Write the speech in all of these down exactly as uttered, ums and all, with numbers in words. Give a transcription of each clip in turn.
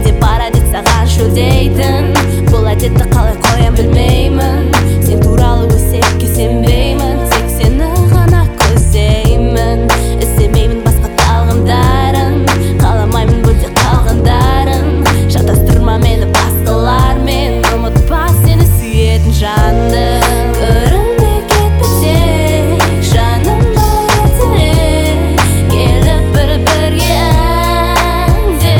кейде бар әдет саған шөлдейтін. Бұл әдетті қалай қоям білмеймін. Сен туралы өсекке сенбеймін, тек сені ғана көздеймін. Істемеймін басқа талғамдарын, қаламаймын бөлте қалғандарын. Шатастырма мені басқалармен, ұмытпа сені сүйетін жанды. Көрінбей кетпесе жаным бөлтірек, келіп бір-бірге әнде.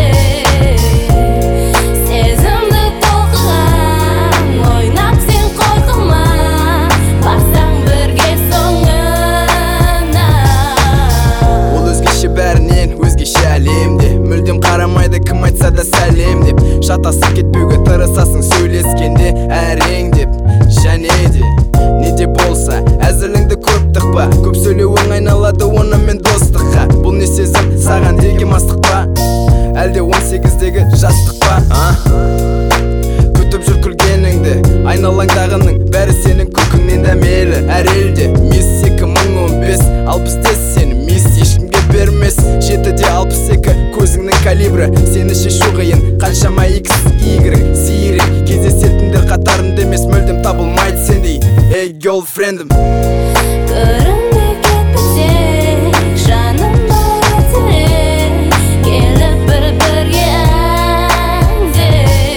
Сезімді толқыған, ойнап сен қорқыма, барсаң бірге соңына. Ол өзгеше бәрінен, өзгеше әлемде, мүлдем қарамайды кім айтса да сәлем деп. Шатасып кетпеуге тырысасың сөйлескенде әрең деп. Және де не де болса әзіліңді көп тықпа, көп сөйлеуің айналады онымен достыққа. Бұл не сезім саған деген мастық па, әлде он сегіздегі жастық па? Күтіп жүр күлгеніңді, айналаңдағының бәрі сенің күлкіңнен дәмелі. Әр елде мисс екі мың он бес, алпыс сені мисс ешкімге бермес. Жетіде алпыс екі көзіңнің калибрі, сені шешу қиын, қаншама икс игрек сирек кездесетіндер қатарында емес, мүлдем табылмайды сендей эй герлфрендім. Көрінбей кетпесе жаным бөлтірек, келіп бір-бірге әнде.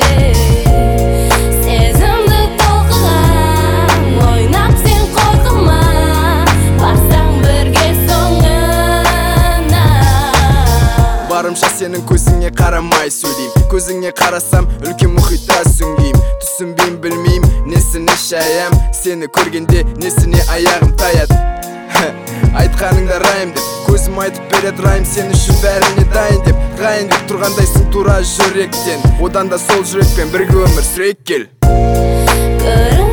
Сезімді толқыған, ойнап сен қорқыма, барсаң бірге соңына. Барымша сенің көзіңе қарамай сөйлейм, көзіңе қарасам үлкен мұхитта сүңгейм. Түсінбейм білмейм несіне шаям, сені көргенде несіне аяғым таяды. Айтқаныңда райым деп, көзім айтып берет райым, сен үшін бәріне дайын деп. Ғайын деп тұрғандайсың тура жүректен, одан да сол жүрекпен бірге өмір сүрейік кел.